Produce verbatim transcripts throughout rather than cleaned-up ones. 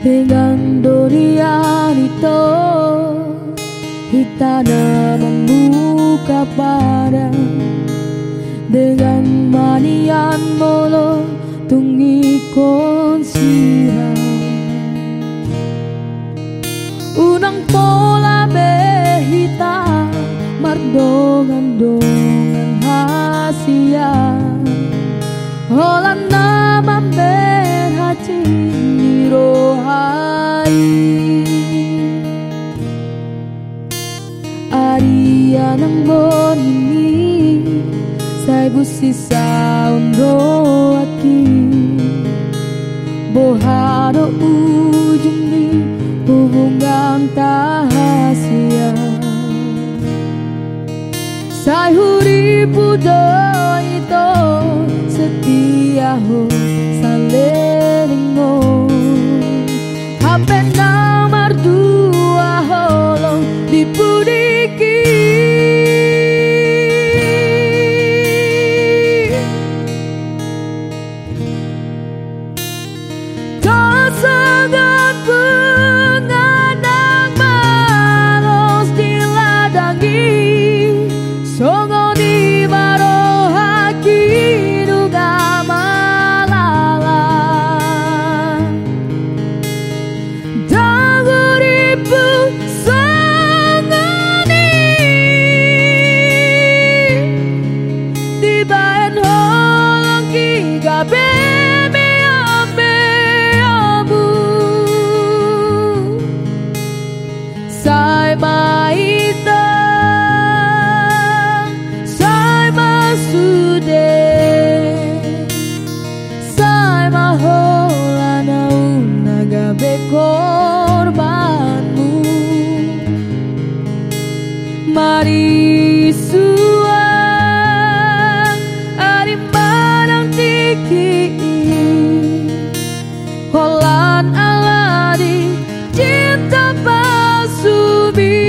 Dengan durian itu hitana membuka padang, dengan manian molo tungi konsiran unang pola behita mardongan dongan hasian holan nama berhaji rohai Aria nang bonini sai busi saundo aki bohado ujung ni hubungan tahasia sai huripu doito setia ho salelingo hapen namar dua holong dipudiki sangat pengadang maros diladangi songo di marohaki duga malala danguripu sangani di bayan holong kiga bebe sai maita sai masude sai maholana unaga be korbanmu mari suang ari marang tiki holan aladi cinta subi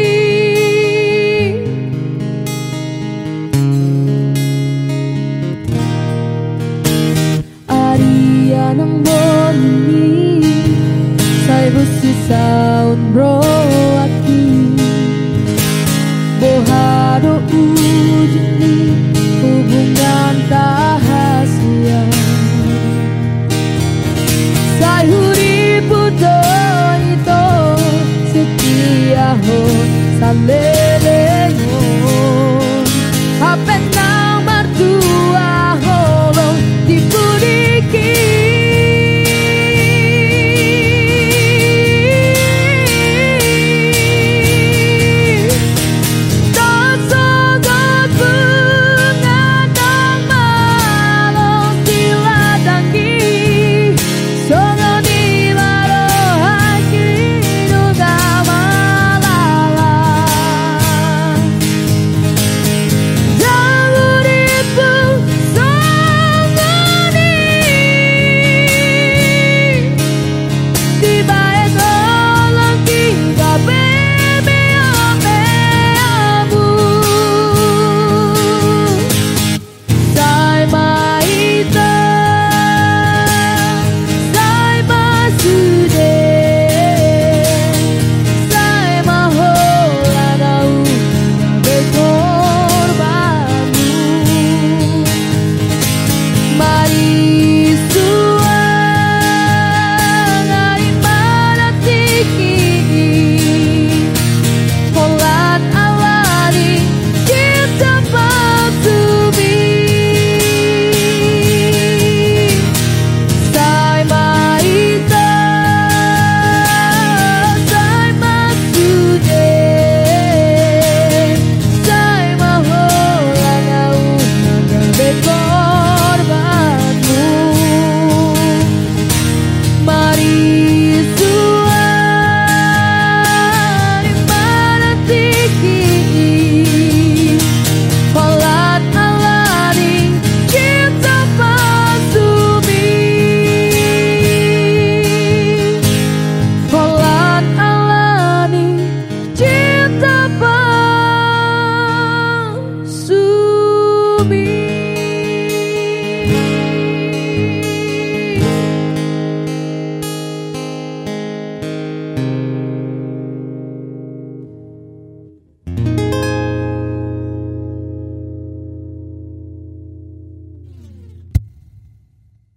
Aria nang bonini sai busi saun bro aki bohado ujuni hubungan tahasia sai huripu doito setia ho sale